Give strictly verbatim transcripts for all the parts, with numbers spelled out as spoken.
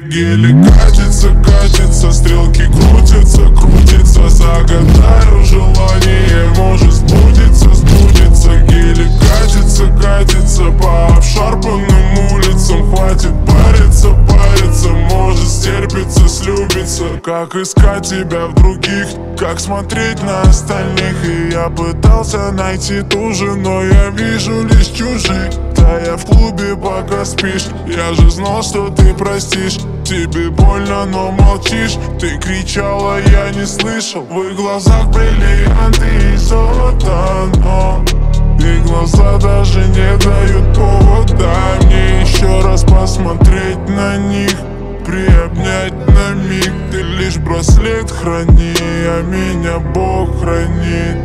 Гелик катится, катится, стрелки крутятся, крутятся. Загадаю желание, может сбудется, сбудется. Гелик катится, катится по обшарпанным улицам. Хватит париться, париться, может стерпится, слюбится. Как искать тебя в других, как смотреть на остальных. И я пытался найти ту же, но я вижу лишь чужих. Да я в клубе пока спишь, я же знал, что ты простишь. Тебе больно, но молчишь, ты кричала, я не слышал. В их глазах бриллианты и золото, но их глаза даже не дают повода мне еще раз посмотреть на них, приобнять на миг. Ты лишь браслет храни, а меня Бог хранит.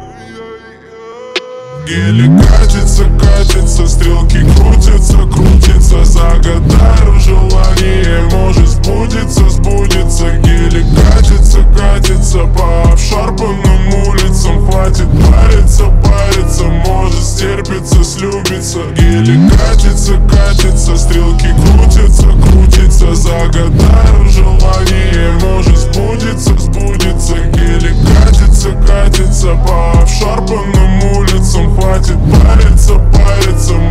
Гелик катится, катится, стрелки крутятся, крутятся. Загадаю желание, может сбудется, сбудется. Гелик катится, катится по обшарпанным улицам. Хватит париться, париться, может стерпится, слюбится. Гелик катится, катится, стрелки крутятся, крутятся. Загадаю желание, может сбудется, сбудется. Гелик катится, катится по обшарпанным улицам. Хватит париться, париться,